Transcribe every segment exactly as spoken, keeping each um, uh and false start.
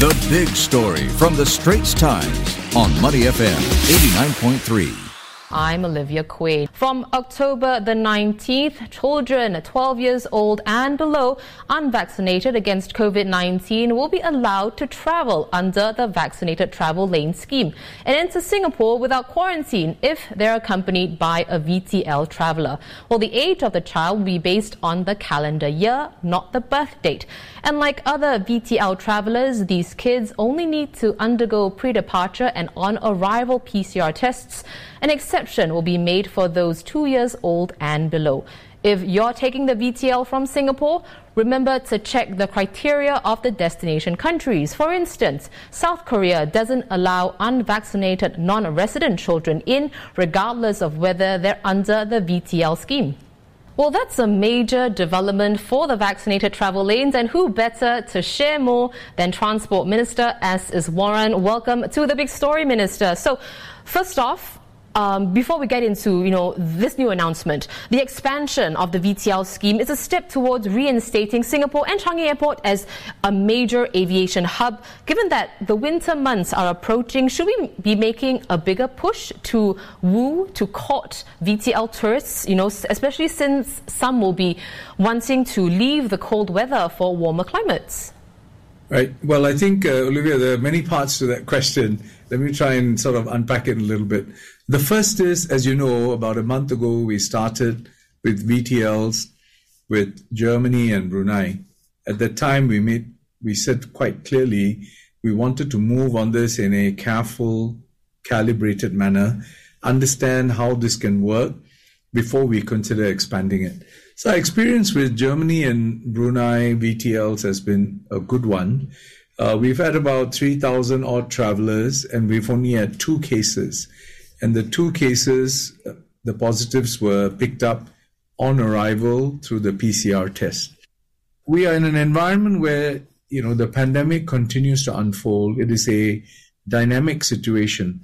The Big Story from the Straits Times on Money F M eighty-nine point three. I'm Olivia Quaid. From October the nineteenth, children twelve years old and below unvaccinated against COVID nineteen will be allowed to travel under the Vaccinated Travel Lane scheme and enter Singapore without quarantine if they're accompanied by a V T L traveller. Well, the age of the child will be based on the calendar year, not the birth date. And like other V T L travellers, these kids only need to undergo pre-departure and on-arrival P C R tests. An exception will be made for those two years old and below. If you're taking the V T L from Singapore, remember to check the criteria of the destination countries. For instance, South Korea doesn't allow unvaccinated non-resident children in, regardless of whether they're under the V T L scheme. Well, that's a major development for the vaccinated travel lanes, and who better to share more than Transport Minister S. Iswaran. Welcome to the Big Story, Minister. So, first off, Um, before we get into, you know, this new announcement, the expansion of the V T L scheme is a step towards reinstating Singapore and Changi Airport as a major aviation hub. Given that the winter months are approaching, should we be making a bigger push to woo, to court V T L tourists, you know, especially since some will be wanting to leave the cold weather for warmer climates? Right. Well, I think, uh, Olivia, there are many parts to that question. Let me try and sort of unpack it a little bit. The first is, as you know, about a month ago, we started with V T Ls with Germany and Brunei. At that time, we made, we said quite clearly we wanted to move on this in a careful, calibrated manner, understand how this can work before we consider expanding it. So our experience with Germany and Brunei V T Ls has been a good one. Uh, we've had about three thousand odd travelers, and we've only had two cases. And the two cases, the positives were picked up on arrival through the P C R test. We are in an environment where, you know, the pandemic continues to unfold. It is a dynamic situation.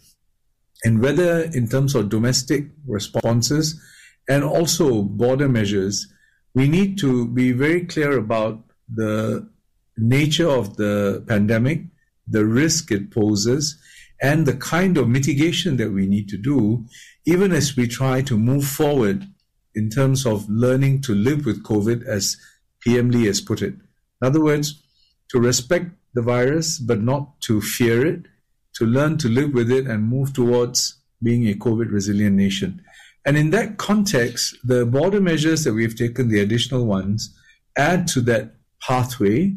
And whether in terms of domestic responses and also border measures, we need to be very clear about the nature of the pandemic, the risk it poses, and the kind of mitigation that we need to do, even as we try to move forward in terms of learning to live with COVID, as P M Lee has put it. In other words, to respect the virus, but not to fear it, to learn to live with it and move towards being a COVID-resilient nation. And in that context, the border measures that we've taken, the additional ones, add to that pathway.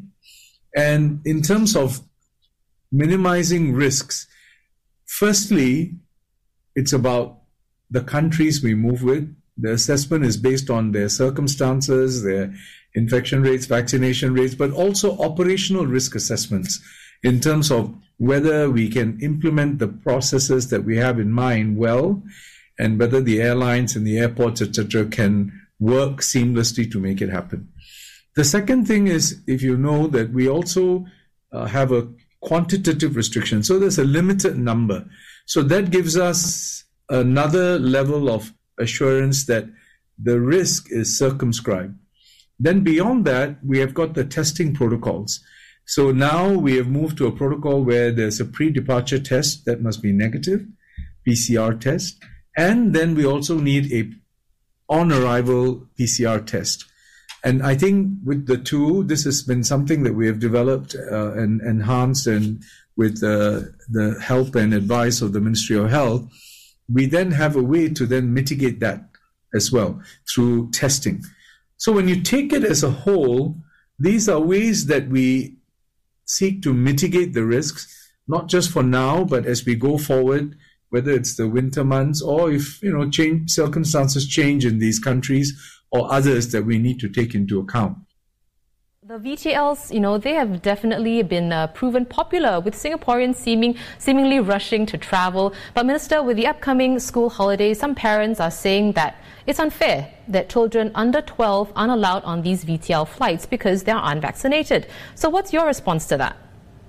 And in terms of minimizing risks, firstly, it's about the countries we move with. The assessment is based on their circumstances, their infection rates, vaccination rates, but also operational risk assessments in terms of whether we can implement the processes that we have in mind well, and whether the airlines and the airports, et cetera, can work seamlessly to make it happen. The second thing is, if you know that we also uh, have a quantitative restriction. So there's a limited number. So that gives us another level of assurance that the risk is circumscribed. Then beyond that, we have got the testing protocols. So now we have moved to a protocol where there's a pre-departure test that must be negative, P C R test, and then we also need a on-arrival P C R test. And I think with the two, this has been something that we have developed uh, and enhanced, and with uh, the help and advice of the Ministry of Health, we then have a way to then mitigate that as well through testing. So when you take it as a whole, these are ways that we seek to mitigate the risks, not just for now, but as we go forward, whether it's the winter months or if, you know, change, circumstances change in these countries, or others that we need to take into account. The V T Ls, you know, they have definitely been uh, proven popular, with Singaporeans seeming seemingly rushing to travel. But Minister, with the upcoming school holidays, some parents are saying that it's unfair that children under twelve aren't allowed on these V T L flights because they're unvaccinated. So what's your response to that?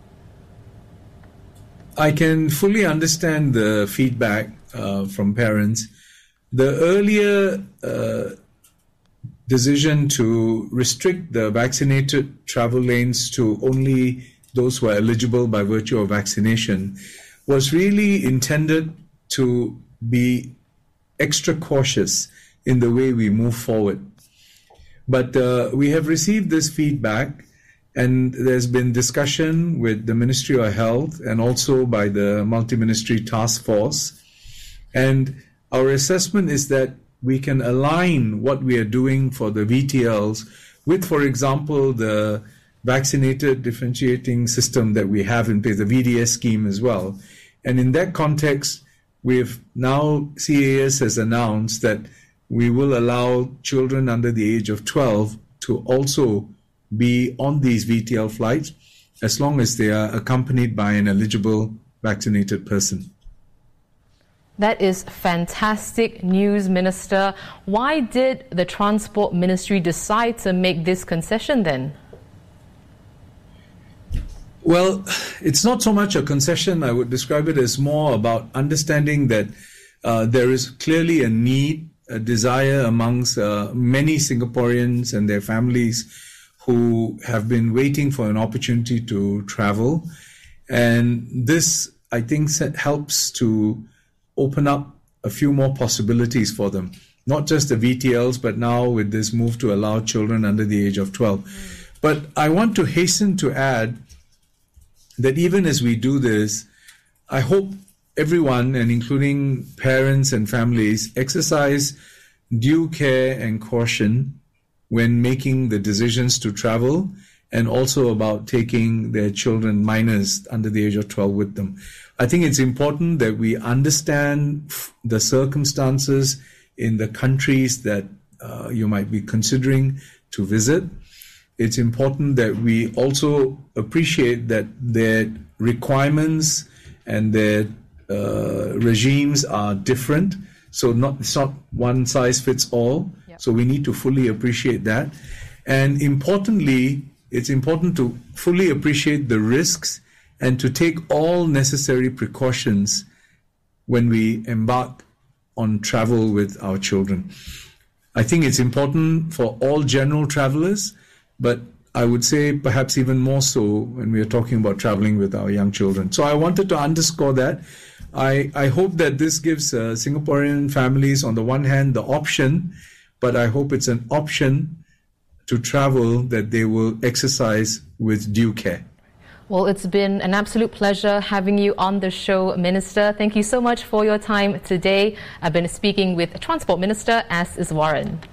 I can fully understand the feedback uh, from parents. The earlier uh, decision to restrict the vaccinated travel lanes to only those who are eligible by virtue of vaccination, was really intended to be extra cautious in the way we move forward. But uh, we have received this feedback, and there's been discussion with the Ministry of Health and also by the Multi-Ministry Task Force. And our assessment is that we can align what we are doing for the V T Ls with, for example, the vaccinated differentiating system that we have in place, the V D S scheme as well. And in that context, we've now, C A S has announced that we will allow children under the age of twelve to also be on these V T L flights as long as they are accompanied by an eligible vaccinated person. That is fantastic news, Minister. Why did the Transport Ministry decide to make this concession then? Well, it's not so much a concession. I would describe it as more about understanding that uh, there is clearly a need, a desire amongst uh, many Singaporeans and their families who have been waiting for an opportunity to travel. And this, I think, helps to open up a few more possibilities for them. Not just the V T Ls, but now with this move to allow children under the age of twelve. Mm. But I want to hasten to add that even as we do this, I hope everyone, and including parents and families, exercise due care and caution when making the decisions to travel, and also about taking their children, minors under the age of twelve, with them. I think it's important that we understand the circumstances in the countries that uh, you might be considering to visit. It's important that we also appreciate that their requirements and their uh, regimes are different. So not, it's not one size fits all. Yep. So we need to fully appreciate that. And importantly, it's important to fully appreciate the risks and to take all necessary precautions when we embark on travel with our children. I think it's important for all general travelers, but I would say perhaps even more so when we are talking about traveling with our young children. So I wanted to underscore that. I, I hope that this gives uh, Singaporean families, on the one hand, the option, but I hope it's an option to travel that they will exercise with due care. Well, it's been an absolute pleasure having you on the show, Minister. Thank you so much for your time today. I've been speaking with Transport Minister S. Iswaran.